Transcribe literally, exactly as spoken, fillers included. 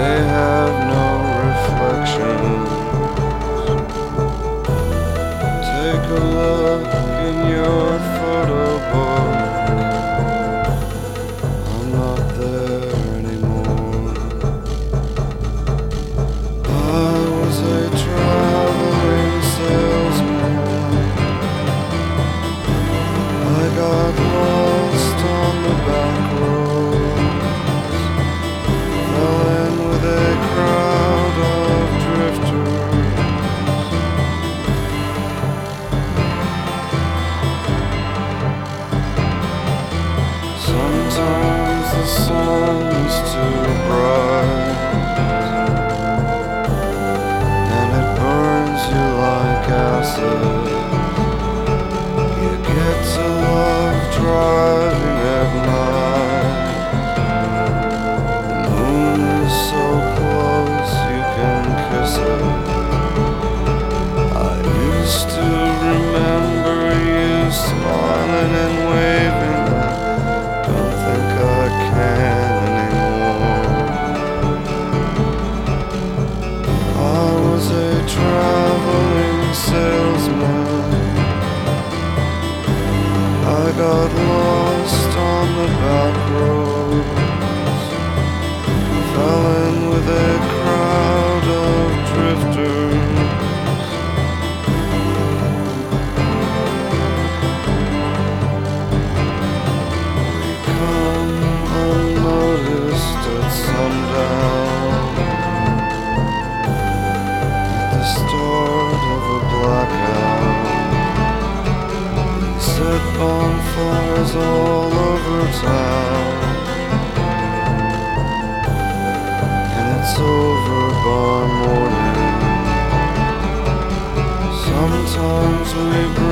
They have no reflections. Take a look in your photo book. I'm not there anymore. I was a traveling salesman. I got lost on the back roads, fell in with a crowd of drifters. Sometimes the sun is too bright, and it burns you like acid. You get to love driving at night. The moon is so close you can kiss it. I used to remember you smiling and waving. I don't think I can anymore. I was a traveling salesman. I got lost on the back roads, fell in with a crowd of drifters. We come unnoticed at sundown, at the start of a blackout. Set bonfires all over town, and it's over by morning. Sometimes we